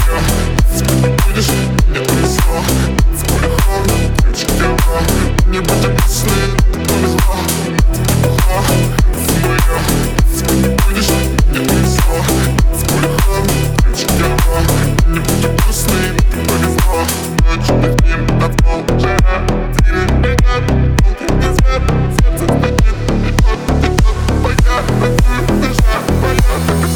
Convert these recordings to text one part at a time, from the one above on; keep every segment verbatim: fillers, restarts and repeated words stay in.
моя, будешь мне повезло. Смехом, чекера, не будет сны, повезло. Моя, будешь мне повезло. Смехом, чекера, не будет сны, повезло. Ночь над ним, над пол, жара, двери меня, волки не звят, сердце стоит, и тот, и тот, моя, ты, душа моя.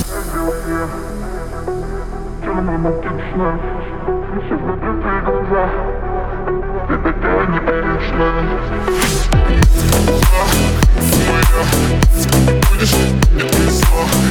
Романтично, еще закрытые глаза, ты такая непривычная. Моя, будешь мне повезло.